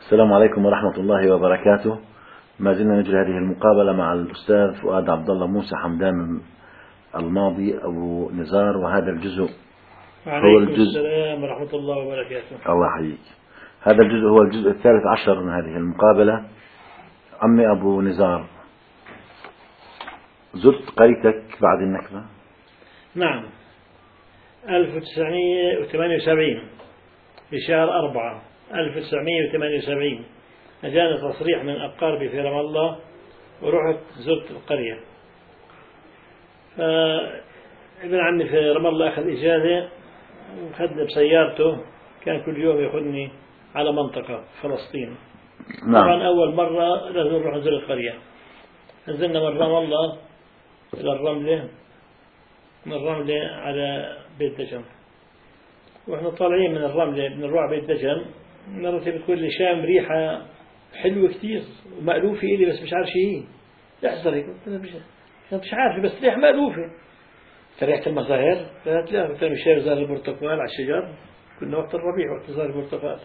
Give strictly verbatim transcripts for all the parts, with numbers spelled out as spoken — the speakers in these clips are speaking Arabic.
السلام عليكم ورحمة الله وبركاته. ما زلنا نجري هذه المقابلة مع الأستاذ فؤاد عبد الله موسى حمدان الماضي أبو نزار، وهذا الجزء هو وعليكم الجزء السلام ورحمة الله وبركاته. الله يحييك. هذا الجزء هو الجزء الثالث عشر من هذه المقابلة. عمي أبو نزار، زرت قريتك بعد النكبة؟ نعم، ألف وتسعمئة وثمانية وسبعين في شهر أربعة ألف وتسعمئة وثمانية وسبعين أجاني تصريح من أقاربي في رام الله ورحت زرت القرية. فابن عمي في رام الله أخذ إجازة وخدني بسيارته، كان كل يوم يأخذني على منطقة فلسطين. نعم. طبعا أول مرة لازم نروح نزور القرية. نزلنا من رام الله إلى الرملة، من الرملة على بيت دجن، وإحنا طالعين من الرملة بنروح بيت دجن، مرتي بتقول لي شام ريحة حلوة كتير ومألوفة إلي بس مش عارف شو هي. احذري، قلت لها مش مش عارفة بس ريحة مألوفة. ريحة المزاهر؟ قالت لا، قلت لها مش شايف زهر البرتقال على الشجر؟ كنا وقت الربيع وقت زهر البرتقال.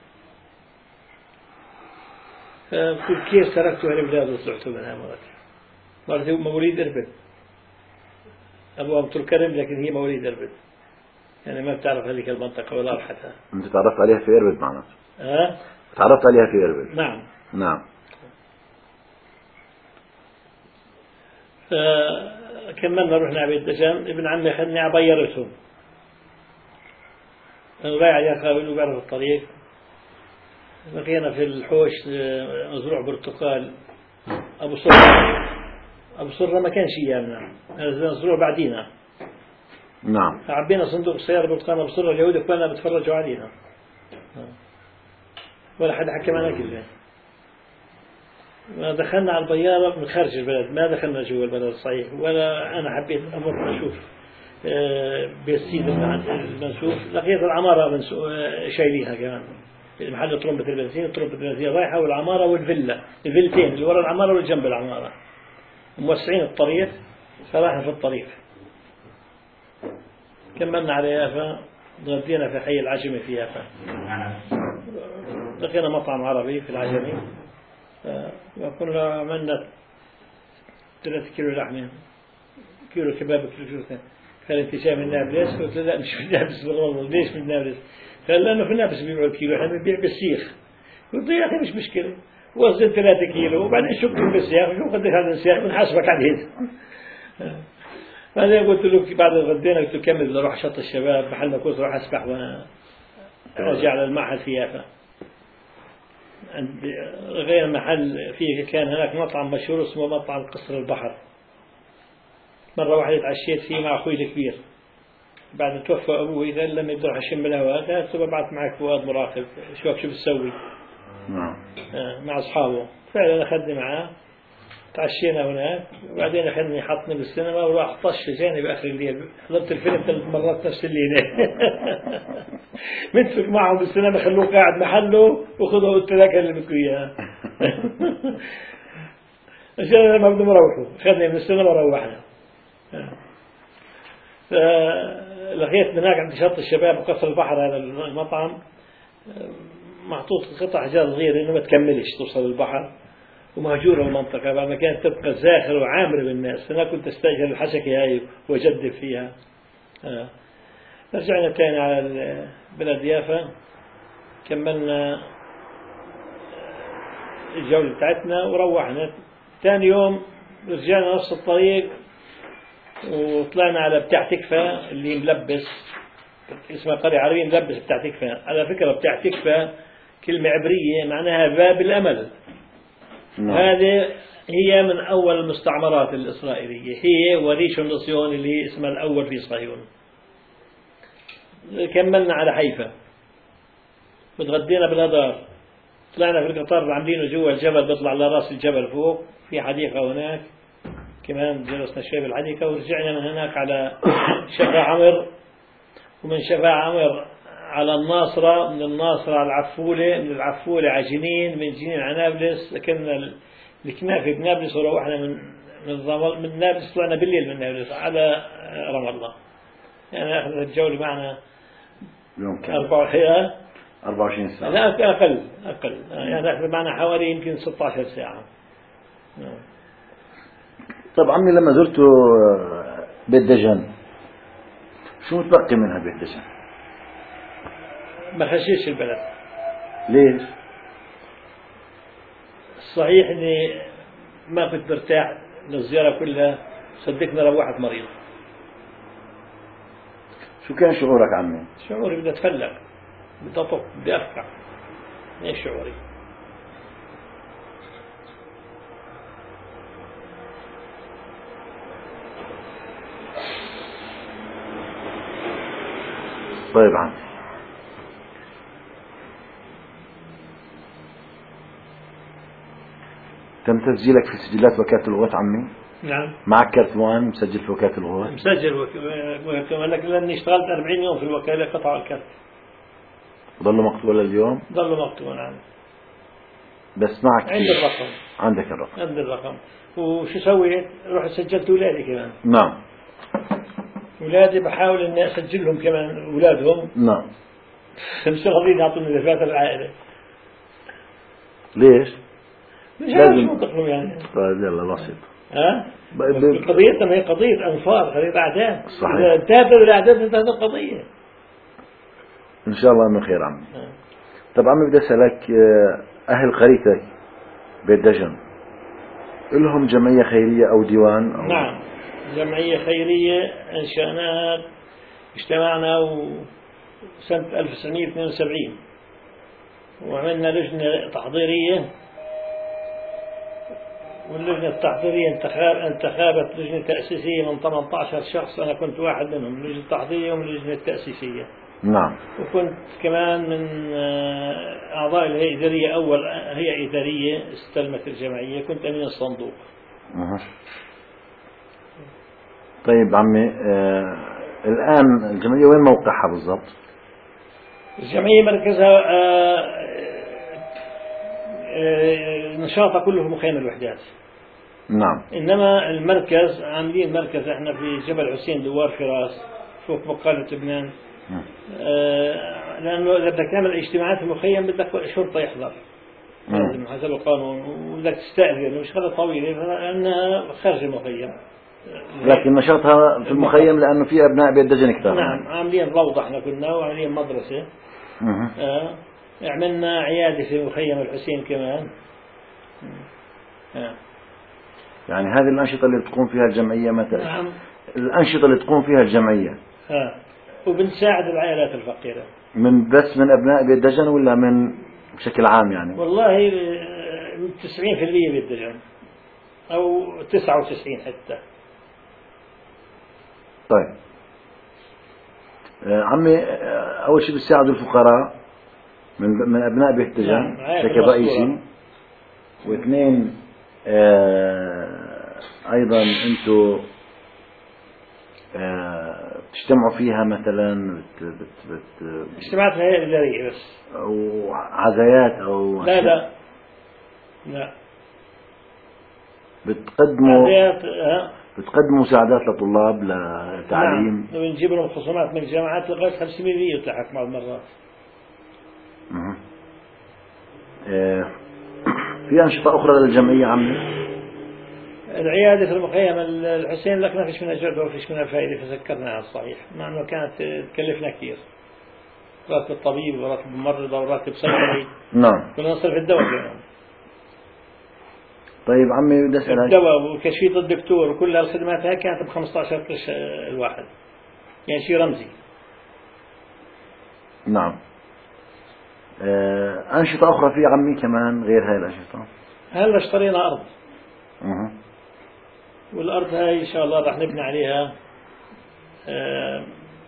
فقلت كيف تركتوا هالبلاد وطلعتوا منها؟ مرتي مرتي مواليد إربد، أبوها بتركرم لكن هي مواليد إربد، يعني ما بتعرف هذيك المنطقة ولا رحتها. أنت تعرفت عليها في إربد معناته؟ ها؟ تعرفت عليها في إربد؟ نعم. نعم. فكملنا رحنا على بيت دجن، ابن عمي خدني على بيرتهم، أنا رايح على خاوي وبعرف الطريق. لقينا في الحوش مزروع برتقال أبو صرة. أبو صرة ما كان شيء أيامنا، هذا مزروع بعدينا. نعم. عبينا صندوق السيارة برتقال أبو صرة، اليهود كلنا بتفرجوا علينا ولا حد حكى معنا كلمة. ما دخلنا على البيارة من خارج البلد، ما دخلنا جوا البلد صحيح، ولا أنا حبيت أمر أشوف بيت سيد المنسوف. لقيت العمارة شايلينها كمان، محل طرمبة البنزين، طرمبة البنزين رايحة، والعمارة والفيلا، الفيلتين اللي وراء العمارة واللي جنب العمارة موسعين الطريق، فراحنا في الطريق. كملنا على يافا، غدينا في حي العجمي في يافا، لقينا مطعم عربي في العجمي، وكنا عملنا ثلاثة كيلو لحمة، كيلو كباب، كيلو شو. قال انت جاي من نابلس؟ قلت له لا مش من نابلس بالغلط. ليش من نابلس؟ قال لانه في نابلس بيبيعوا الكيلو، احنا بنبيع بالسيخ. قلت له يا اخي مش مشكله، وزن ثلاثة كيلو وبعدين شكل بالسياخ، شوف قديش هذا السياخ بنحاسبك عليه. بعدين قلت له بعد غدينا، قلت له كمل بدي اروح شط الشباب محل ما كنت اروح اسبح وانا ارجع على المعهد في يافا. عند غير محل فيه كان هناك مطعم مشهور اسمه مطعم قصر البحر. مرة واحدة تعشيت فيه مع أخوي الكبير بعد توفى أبوي، قال لما يقدر أشم الهواء، قال سوف أبعث معك فؤاد مراقب شوف شو بتسوي. نعم. مع أصحابه. فعلا أخذني معاه، تعشينا هناك، وبعدين أخذني حطني بالسينما وراح طش في جانب آخر الليل. حضرت الفيلم ثلاث مرات نفس الليلة. متفق معهم بالسينما، خلوه قاعد محله وخذوا قلت لك اللي بدكم إياه. عشان ما بدهم يروحوا، أخذني من السينما وروحنا. لقيت هناك عند شط الشباب قصر البحر، هذا المطعم محطوط قطع حجار صغيرة إنه ما تكملش توصل البحر، ومهجورة المنطقة بعد ما كانت تبقى زاخرة وعامرة بالناس. أنا كنت أستأجر الحشكة هاي وأجدف فيها. رجعنا تاني على بلد يافا، كملنا الجولة بتاعتنا وروحنا. تاني يوم رجعنا نفس الطريق وطلعنا على بتاع تكفى اللي ملبس، اسمها قرية عربية ملبس بتاع تكفى. على فكرة بتاع تكفى كلمة عبرية معناها باب الأمل. نعم. هذه هي من أول المستعمرات الإسرائيلية، هي وريشون لصيون اللي اسمها الأول في صهيون. كملنا على حيفا وتغدينا بالهدار، طلعنا في القطار عاملينه جوا الجبل، بيطلع على راس الجبل فوق في حديقة هناك، كمان جلسنا شوي بالحديقة ورجعنا من هناك على شفا عمر، ومن شفا عمر على الناصرة، من الناصرة على العفولة، من العفولة على جنين، من جنين على نابلس. لكن الكنافة بنابلس وروحنا من من من نابلس، طلعنا بالليل من نابلس على رام الله. يعني أخذت الجولة معنا يوم أربع حياة أربعة وعشرين ساعة. لا أقل أقل يعني معنا حوالي يمكن ستة عشر ساعة. طب عمي لما زرتوا بيت دجن شو متبقي منها بيت دجن؟ ما خشيش البلد. ليش؟ صحيح إني ما كنت برتاح للزيارة كلها، صدقني روحت مريض. شو كان شعورك عمي؟ شعوري بدي أتفلق، بدي أطق، بدي أفقع. إيش شعوري؟ طيب عمي، تم تسجيلك في سجلات وكالة الغوث عمي؟ نعم. معك كرت وان مسجل في وكالة الغوث؟ مسجل وكالة، لكن لأني اشتغلت أربعين يوم في الوكالة قطعوا الكرت. ضل مقتول اليوم؟ ضل مقتول. نعم. بس معك عندي الرقم. عندك الرقم؟ عندي الرقم. وشو سويت؟ رحت سجلت أولادي كمان. نعم. أولادي بحاول إني أسجلهم كمان أولادهم. نعم. مش راضيين يعطوني دفاتر العائلة. ليش؟ لازم منطقهم يعني. طيب يلا بسيط. ها؟ قضيتنا هي قضية أنصار، قضية أعداد. صحيح. إذا انتهت الأعداد انتهت القضية. إن شاء الله إنه خير عمي. آه. طب عمي بدي أسألك، أهل قريتك بيت دجن لهم جمعية خيرية أو ديوان أو؟ نعم، جمعية خيرية أنشأناها، اجتمعنا سنة ألف وتسعمئة واثنين وسبعين وعملنا لجنة تحضيرية، واللجنة التحضيرية انتخاب انتخابت لجنة تأسيسية من ثمانية عشر شخص، أنا كنت واحد منهم، اللجنة التحضيرية واللجنة التأسيسية. نعم. وكنت كمان من أعضاء الهيئة الإدارية، أول هيئة إدارية استلمت الجمعية، كنت أمين الصندوق. أه. طيب عمي، آه الآن الجمعية وين موقعها بالضبط؟ الجمعية مركزها آه آه نشاطها كله في مخيم الوحدات. نعم. إنما المركز عاملين مركز احنا في جبل حسين دوار فراس فوق بقالة لبنان. آه لأنه إذا بدك تعمل اجتماعات في المخيم بدك شرطة يحضر لازم حسب القانون، وبدك تستأذن مش شغلة طويلة لأنها خارج المخيم. لكن نشاطها في المخيم لأنه في أبناء بيت دجن كثار. نعم. عاملين روضة احنا كنا، وعاملين مدرسة. آه عملنا عيادة في مخيم الحسين كمان. آه. يعني هذه الأنشطة اللي تقوم فيها الجمعية مثلا؟ نعم. الأنشطة اللي تقوم فيها الجمعية. آه. وبنساعد العائلات الفقيرة. من بس من أبناء بيت دجن ولا من بشكل عام يعني؟ والله تسعين في المئة بيت دجن أو تسعة وتسعين حتى. طيب آه عمي، آه أول شيء بتساعدوا الفقراء من من أبناء بيت دجن. نعم. بشكل رئيسي. واثنين آه أيضا أنتوا آه تجتمعوا فيها مثلا بت بت بت اجتماعات الهيئة الإدارية بس، أو عزايات أو لا لا لا بتقدموا عزايات. آه. بتقدموا مساعدات لطلاب لتعليم. نعم. بنجيب لهم خصومات من الجامعات لغاية خمسمئة بالمئة وتحت بعض المرات. أه. آه. في أنشطة أخرى للجمعية عمي؟ العيادة في المخيم الحسين لك ما فيش منها جهد وما فيش منها فائدة، فسكرناها الصحيح، مع أنه كانت تكلفنا كثير، راتب الطبيب وراتب الممرضة وراتب صيدلي. نعم. كنا نصرف الدواء كمان. طيب عمي بدي أسألك، الدواء وكشفية الدكتور وكل هالخدمات هاي كانت ب خمسة عشر قرش الواحد، يعني شيء رمزي. نعم. آه. أنشطة أخرى في عمي كمان غير هاي الأنشطة؟ هلا اشترينا أرض. أه. والأرض هاي إن شاء الله راح نبني عليها آه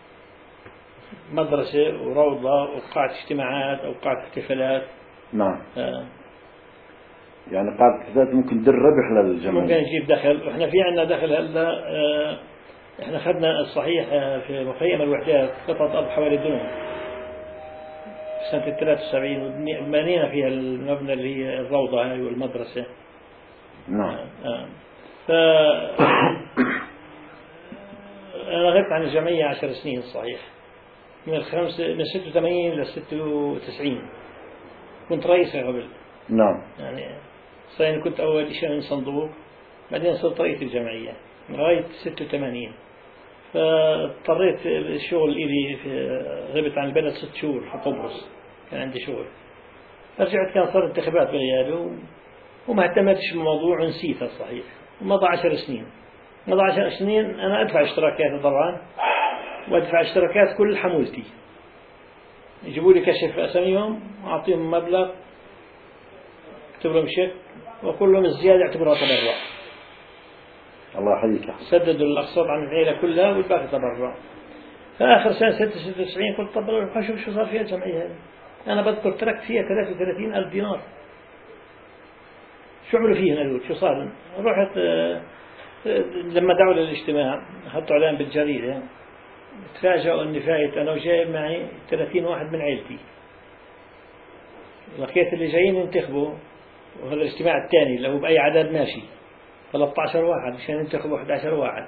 مدرسة وروضة وقاعة اجتماعات أو قاعة احتفالات. نعم. آه. يعني قاعة احتفالات ممكن تدر ربح للجمعية. ممكن نجيب دخل، وإحنا في عنا دخل هلا. آه إحنا خدنا الصحيح في مخيم الوحدات قطعة أرض حوالي دنيا في سنة ثلاثة وسبعين، وبنينا فيها المبنى اللي هي الروضة هاي والمدرسة. نعم. آه. ف أنا غبت عن الجمعية عشر سنين صحيح. من الخمس من ستة وثمانين إلى ستة وتسعين كنت رئيسها قبل. نعم. يعني صحيح كنت أول شيء من صندوق، بعدين صرت رئيس الجمعية لغاية ستة وثمانين. فاضطريت الشغل إلي غبت عن البلد ست شهور في قبرص، كان عندي شغل. فرجعت كان صار انتخابات بغيابي وما اهتمتش بالموضوع ونسيتها صحيح. مضى عشر سنين مضى عشر سنين أنا أدفع اشتراكات طبعا، وأدفع اشتراكات كل حمولتي. يجيبوا لي كشف أساميهم وأعطيهم مبلغ، اكتب لهم شيك وأقول لهم الزيادة اعتبرها تبرع. الله يحييك. سددوا الأقساط عن العيلة كلها والباقي تبرع. فآخر سنة ستة وتسعين قلت طب أشوف شو صار فيها الجمعية هذه. أنا بذكر تركت فيها ثلاثة وثلاثين ألف دينار. شو عملوا فيها هذول؟ شو صار؟ رحت لما دعوا للاجتماع حطوا إعلان بالجريدة، تفاجئوا أني فايت أنا وجايب معي ثلاثين واحد من عيلتي. لقيت اللي جايين ينتخبوا، وهذا الاجتماع الثاني اللي هو بأي عدد ماشي ثلاثة عشر واحد عشان ينتخبوا أحد عشر واحد.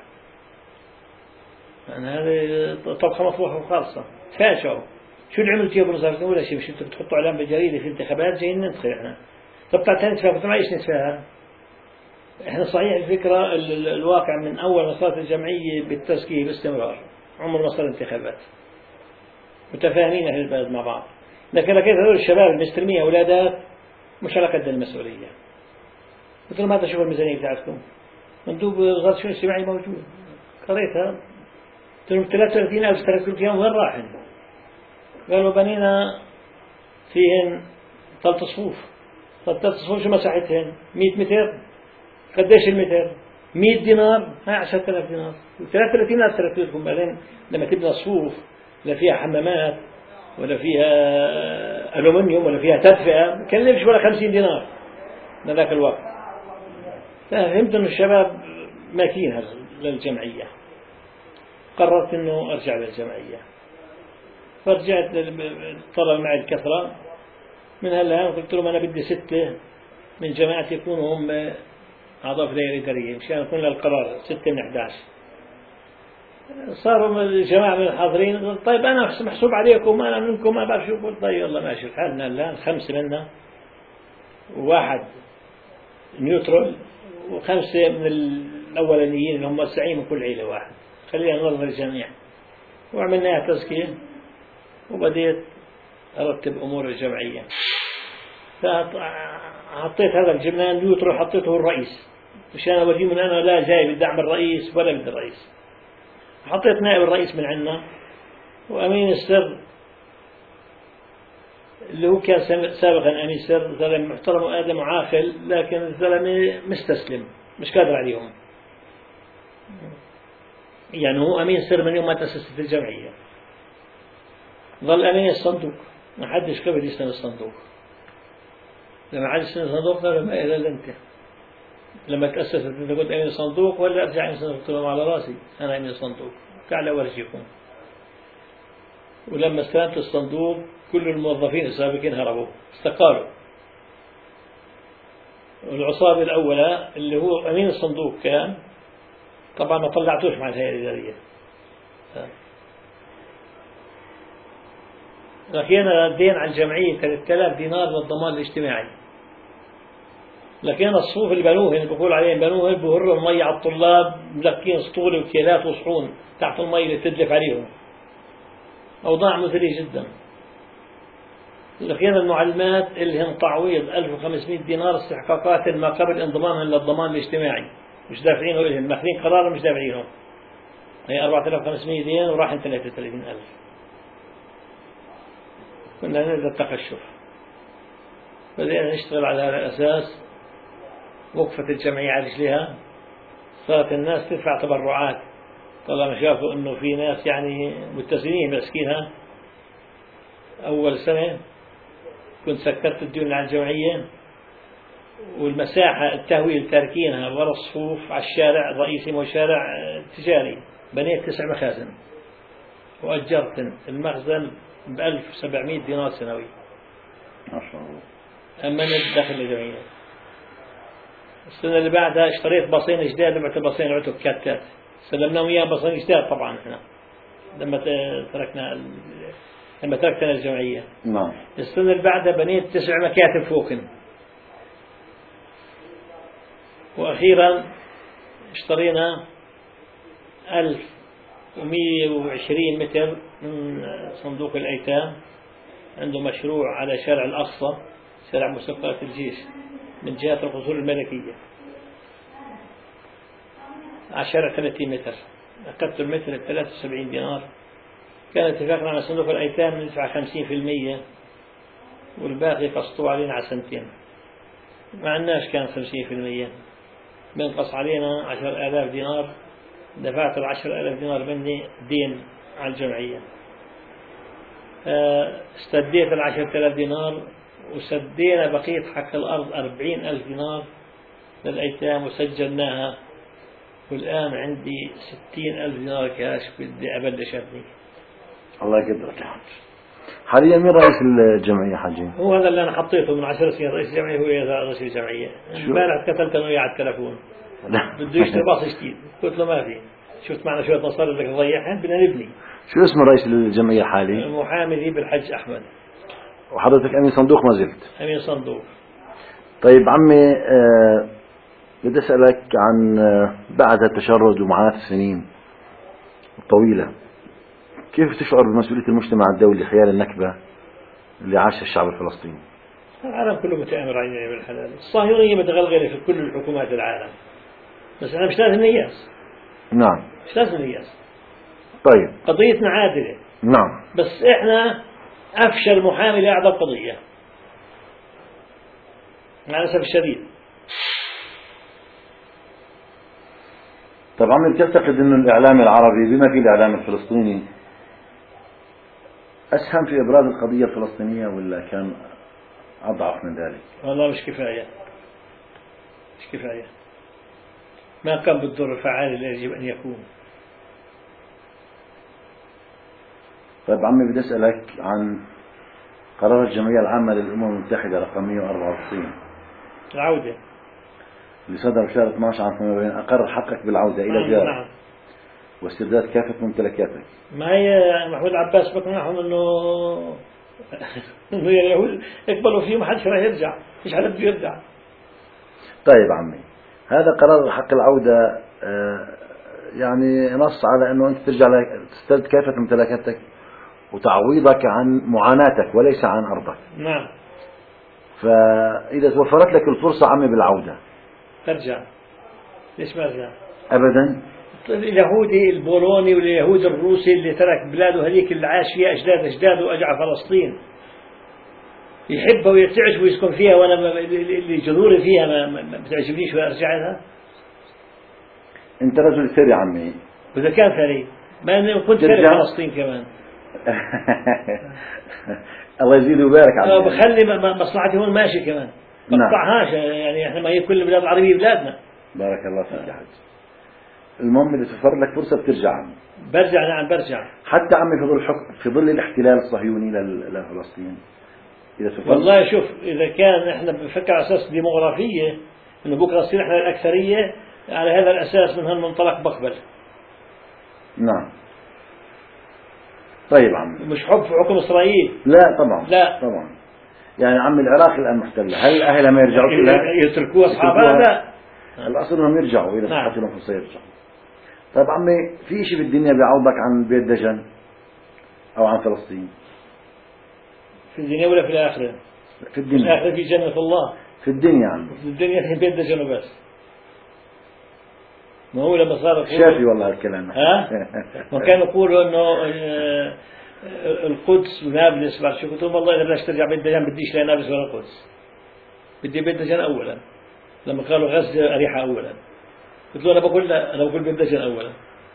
يعني هذا طبخة مطبوخة وخالصة. تفاجئوا شو اللي عملت يا ابو نصر؟ ولا شيء، مش انتوا بتحطوا اعلان بالجريده في انتخابات جايين ننتخب احنا. طب تعال نتفاهم. قلت ما ايش نتفاهم؟ احنا صحيح الفكره الواقع من اول ما صارت الجمعيه بالتزكيه باستمرار عمر ما صار انتخابات، متفاهمين اهل البلد مع بعض. لكن لقيت هذول الشباب المستلمين اولادات مش على قد المسؤوليه. قلت لهم هذا شوف الميزانيه بتاعتكم، مندوب وزاره الشؤون الاجتماعيه موجود، قريتها. قلت لهم ثلاثة وثلاثين ألف تركوا اياهم وين راحن؟ قالوا بنينا فيهن ثلاث صفوف. ثلاث صفوف شو مساحتهن؟ مئة متر. قديش المتر؟ مئة دينار. هاي عشرة آلاف دينار. ثلاثة وثلاثين ألف تركوا لكم. بعدين لما تبنى صفوف لا فيها حمامات ولا فيها ألومنيوم ولا فيها تدفئة كان يمشي ولا خمسين دينار من ذاك الوقت. فهمت إنه الشباب ماكين للجمعية. قررت إنه أرجع للجمعية. فرجعت طلب معي الكثرة من هلا، قلت لهم أنا بدي ستة من جماعتي يكونوا هم أعضاء في الهيئة الإدارية مشان يكون للقرار ستة من أحد عشر. صاروا الجماعة من الحاضرين قلت طيب أنا محسوب عليكم أنا منكم ما بعرف شو. قلت طيب يلا ماشي الحال. الآن خمسة منا وواحد نيوترال وخمسة من الأولانيين اللي هم موسعين من كل عيلة واحد. خلينا ننظر الجميع وعملنا تزكية وبديت أرتب أمور الجمعية. فحطيت هذا الجمعان نيوترال حطيته الرئيس مشان أوريه من أنا لا جاي بدعم الرئيس ولا بدي الرئيس. حطيت نائب الرئيس من عندنا وأمين السر اللي هو كان سابقا أمين السر زلمة محترم وآدم وعاقل، لكن الزلمة مستسلم مش قادر عليهم. يعني هو أمين السر من يوم ما تأسست الجمعية. ظل أمين الصندوق ما حدش قبل يسلم الصندوق. لما حدش يسلم الصندوق قالوا ما إلا أنت لما تأسست أنت قلت أمين الصندوق ولا أرجع أمين الصندوق؟ قلت لهم على راسي أنا أمين الصندوق تعال أورجيكم. ولما استلمت الصندوق كل الموظفين السابقين هربوا استقالوا. والعصابة الأولى اللي هو أمين الصندوق كان طبعا ما طلعتوش مع الهيئة الإدارية. لكن الدين على الجمعية ثلاثة آلاف دينار للضمان الاجتماعي. لكن الصفوف اللي بنوهن بقول عليهم بنوهن بهروا المية على الطلاب ملكين سطول وكيلات وصحون تحت المية اللي تدلف عليهم. أوضاع مثلية جدا. لكن المعلمات اللي هم تعويض ألف وخمسمئة دينار استحقاقات ما قبل انضمامهم للضمان الاجتماعي مش دافعينه إلهم، ماخذين قرار مش دافعينه. هي أربعة آلاف وخمسمئة دين وراحن ثلاثة وثلاثين ألف. كنا نريد التقشف. بدأنا نشتغل على هذا الأساس. وقفت الجمعية على رجلها. صارت الناس تدفع تبرعات طالما شافوا إنه في ناس يعني متسنين ماسكينها. أول سنة كنت سكرت الديون على الجمعية والمساحة التهويل تاركينها ورا الصفوف على الشارع الرئيسي وشارع تجاري. بنيت تسع مخازن وأجرت المخزن بألف وسبعمئة دينار سنوي. ما شاء الله. أمنت داخل الجمعية. السنة اللي بعدها اشتريت باصين جداد لما باصين عتق كاتات سلمناهم إياه باصين جداد طبعا إحنا لما تركنا لما تركت أنا الجمعية. نعم. السنة اللي بعدها بنيت تسع مكاتب فوقن، وأخيرا اشترينا ألف ومئة وعشرين متر من صندوق الأيتام، عنده مشروع على شارع الأقصى، شارع مسقات الجيش، من جهة القصور الملكية، على شارع ثلاثين متر. أخذت المتر ثلاثة وسبعين دينار. كان اتفاقنا على صندوق الأيتام ندفع خمسين بالمئة والباقي قسطوا علينا على سنتين. ما عندناش كان خمسين بالمئة، بنقص علينا عشر آلاف دينار. دفعت العشر آلاف دينار مني دين على الجمعية. استديت العشر آلاف دينار وسدينا بقية حق الأرض أربعين ألف دينار للأيتام وسجلناها، والآن عندي ستين ألف دينار كاش بدي أبلش أبني. الله يقدرك يا حاج. حاليا مين رئيس الجمعية حاجي؟ هو هذا اللي أنا حطيته من عشر سنين رئيس الجمعية، هو رئيس الجمعية. امبارح كتلت أنا وياه على التلفون بده يشتري باص جديد، قلت له ما في، شفت معنا شوية مصاري بدك تضيعها، بدنا نبني. شو اسم رئيس الجمعية الحالي؟ المحامي ذي بالحج أحمد. وحضرتك أمين صندوق ما زلت؟ أمين صندوق. طيب عمي، أه بدي أسألك عن أه بعد التشرد ومعاناة السنين الطويلة، كيف تشعر بمسؤولية المجتمع الدولي حيال النكبة اللي عاشها الشعب الفلسطيني؟ العالم كله متآمر على النعم الحلال. الصهيونية متغلغلة في كل الحكومات العالم، بس احنا مش لازم نياس. نعم. مش لازم نياس. طيب. قضيتنا عادلة. نعم. بس احنا أفشل محامي لأعدى القضية مع الأسف الشديد. طب عمي، بتعتقد أن الإعلام العربي بما في الإعلام الفلسطيني أسهم في إبراز القضية الفلسطينية ولا كان أضعف من ذلك؟ والله مش كفاية، مش كفاية، ما كان بالدور الفعال اللي يجب أن يكون. طيب عمي، بدي أسألك عن قرار الجمعية العامة للأمم المتحدة رقم مئة وأربعة وتسعين العودة اللي صدر بشهر اثني عشر عام ثمانية وأربعين، أقر حقك بالعودة إلى ديارك. نعم. واسترداد كافة ممتلكاتك. ما هي محمود عباس بقنعهم إنه إنه اليهود يقبلوا فيه ما حدش راح يرجع، مش حدا بده يرجع. طيب عمي، هذا قرار حق العودة يعني نص على إنه أنت ترجع تسترد كافة ممتلكاتك وتعويضك عن معاناتك وليس عن أرضك. نعم. فإذا توفرت لك الفرصة عمي بالعودة ترجع. ليش ما ارجع؟ أبدا. اليهودي البولوني واليهودي الروسي اللي ترك بلاده هذيك اللي عاش فيها أجداد أجداده وأجى على فلسطين يحبها ويرتعش ويسكن فيها، وأنا اللي جذوري فيها ما, ما بتعجبنيش وأرجع لها. أنت رجل ثري عمي. وإذا كان ثري ما أنا كنت ثري فلسطين كمان. الله يزيد ويبارك عمي. بخلي مصلحتي هون ماشي كمان. قطعهاش يعني إحنا ما هي كل البلاد العربية بلادنا. بارك الله فيك يا حاج. المهم إذا توفر لك فرصة بترجع عمي. برجع. نعم برجع. حتى عمي في ظل حكم في ظل الاحتلال الصهيوني لفلسطين. إذا توفر. والله شوف، إذا كان إحنا بنفكر على أساس ديموغرافية إنه بكرة نصير إحنا الأكثرية، على هذا الأساس من هالمنطلق بقبل. نعم. طيب عمي. مش حب في حكم إسرائيل. لا طبعا. لا طبعا. يعني عمي العراق الآن محتلة، هل أهلها ما يرجعوا لها؟ يتركوها أصحابها؟ لا. الأصل إنهم يرجعوا إذا نعم. صحت لهم فرصة يرجعوا. طيب عمي، في شيء بالدنيا بيعوضك عن بيت دجن أو عن فلسطين؟ في الدنيا ولا في الآخرة؟ في الدنيا. في الآخرة في جنة الله. في الدنيا عمي. في الدنيا في بيت دجن وبس. ما هو لما صار شافي والله الكلام. ها؟ وكانوا يقولوا إنه القدس ونابلس بعد شو، قلت لهم والله إذا بدك ترجع بيت دجن بديش لا نابلس ولا القدس، بدي بيت دجن أولا. لما قالوا غزة أريحة أولا، قلت له أنا بقول لا، أنا بقول بيت دجن أولا.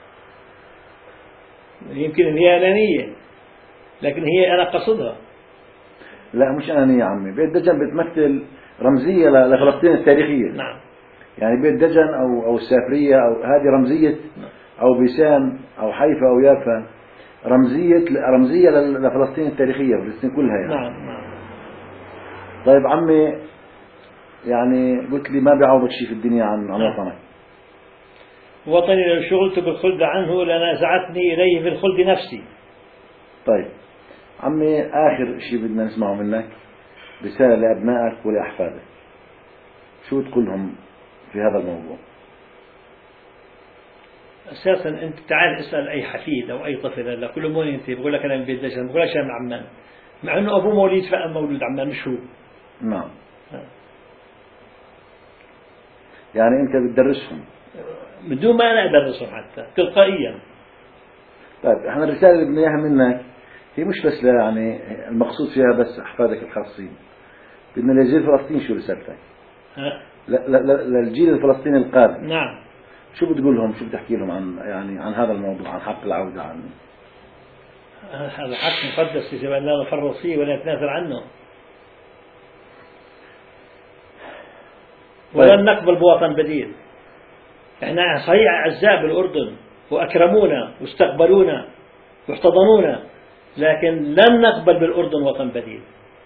يمكن إن هي أنانية لكن هي أنا قصدها. لا مش أنانية يا عمي، بيت دجن بتمثل رمزية لفلسطين التاريخية. نعم. يعني بيت دجن أو أو السافرية أو هذه رمزية، أو بيسان أو حيفا أو يافا رمزية رمزية لفلسطين التاريخية، فلسطين كلها يعني. نعم نعم. طيب عمي، يعني قلت لي ما بيعوضك شيء في الدنيا عن عن وطنك. وطني لو شغلت بالخلد عنه لنازعتني إليه بالخلد نفسي. طيب عمي آخر شيء بدنا نسمعه منك رسالة لأبنائك ولأحفادك، شو تقول لهم في هذا الموضوع؟ أساسا أنت تعال اسأل أي حفيد أو أي طفل هلا كل مون أنت بقول لك أنا من بيت دجن، بقول لك أنا من عمان، مع إنه أبوه مولود فأم مولود عمان مش هو. نعم. يعني أنت بتدرسهم من دون ما أنا أدرسهم حتى تلقائيا. طيب احنا الرسالة اللي بدنا إياها منك هي مش بس يعني المقصود فيها بس أحفادك الخاصين، بدنا للجيل الفلسطيني شو رسالتك؟ لا لا لا للجيل الفلسطيني القادم. نعم. شو بتقول لهم؟ شو بتحكي لهم عن يعني عن هذا الموضوع، عن حق العودة، عن هذا حق مقدس يجب أن لا نفرط فيه ولا نتنازل عنه، ولن نقبل بوطن بديل. احنا صحيح أعزاء بالأردن وأكرمونا واستقبلونا واحتضنونا، لكن لن نقبل بالأردن وطن بديل.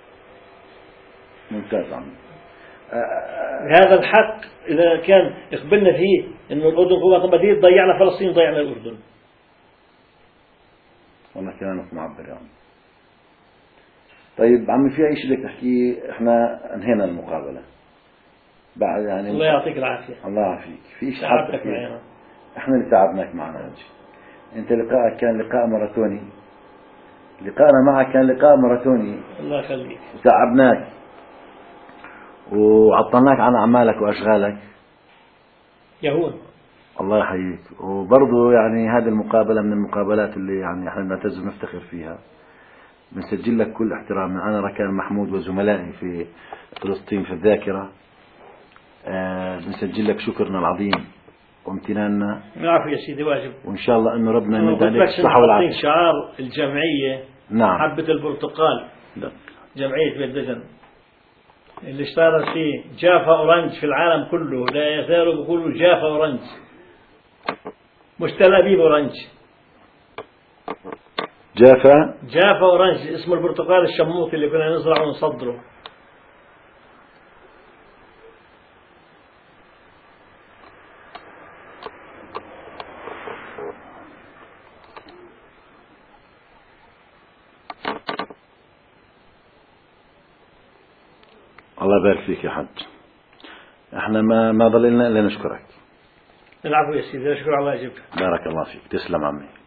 ممتاز عم. هذا الحق إذا كان يقبلنا فيه إنه الأردن هو وطن بديل ضيعنا فلسطين ضيعنا الأردن. والله كلامك معبر يعني. طيب عمي في أي شيء بدك تحكيه؟ احنا انهينا المقابلة بعد يعني. الله يعطيك العافية. الله يعافيك. في شيء تعبتك معنا. احنا اللي تعبناك معنا. انت لقائك كان لقاء ماراثوني، لقاءنا معك كان لقاء ماراثوني. الله يخليك. وتعبناك وعطلناك عن أعمالك وأشغالك. يهون. الله يحييك. وبرضه يعني هذه المقابلة من المقابلات اللي يعني احنا بنعتز ونفتخر فيها. بنسجل لك كل احترام. أنا ركان محمود وزملائي في فلسطين في الذاكرة، آه بنسجل لك شكرنا العظيم وامتناننا. العفو يا سيدي، واجب. وإن شاء الله إنه ربنا يمد عليك الصحة والعافية. شعار الجمعية نعم حبة البرتقال، جمعية بيت دجن اللي اشتهرت فيه جافا أورنج في العالم كله، لا يزالوا بيقولوا جافا أورنج مش تل أبيب أورنج. جافا جافا أورنج اسم البرتقال الشموطي اللي كنا نزرعه ونصدره. الله يبارك فيك يا حج. احنا ما ما ضل لنا الا نشكرك. العفو يا سيدي، اشكر الله يجب. بارك الله فيك. تسلم عمي.